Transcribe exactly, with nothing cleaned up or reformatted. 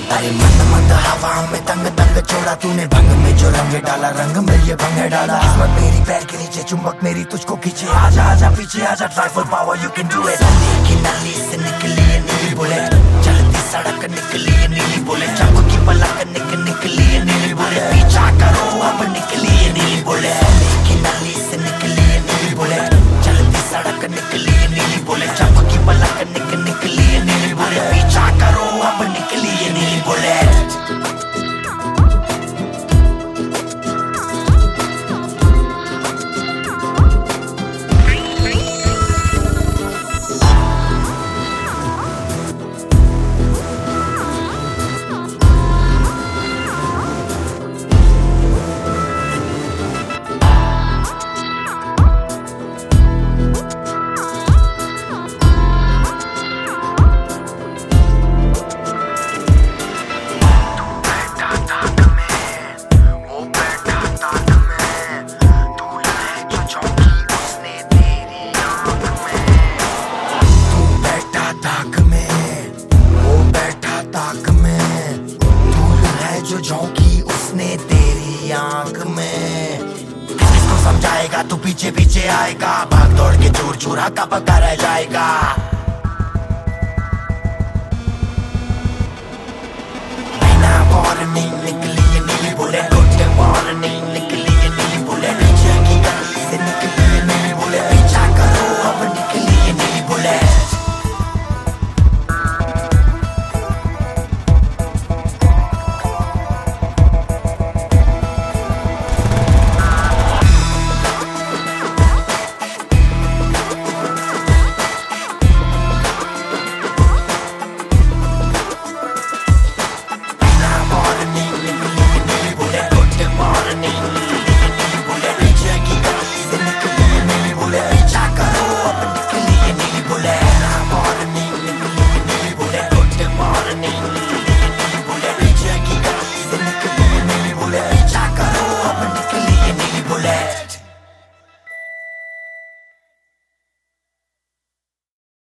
अरे मंद मंद हवा में तंग तंग छोड़ा तूने, भंग में जो रंग डाला रंग में ये भंग डाला। किस्मत मेरी पैर के नीचे, चुंबक मेरी तुझको खींचे, आजा आजा पीछे आजा, try for power you can do it. नली की नली से निकली ये नीली बुलेट, चलती सड़क निकली ये नीली बुलेट, चाकू की पलक निक निकली ये नीली बुलेट, पीछा करो अब निकली ये नीली बुलेट। नली की नली से निकली ये नीली बुलेट, चलती सड़क निकली ये नीली बुलेट, चाकू की पलक निक निकली ये नीली बुलेट, पीछा करो अब निकली ये नीली बुलेट। जो झोंकी उसने तेरी आंख में, किसको समझाएगा तू पीछे पीछे आएगा, भाग दौड़ के चूर चूरा का पक्का रह जाएगा। बिना वार्निंग निकली ये नीली बुलेट,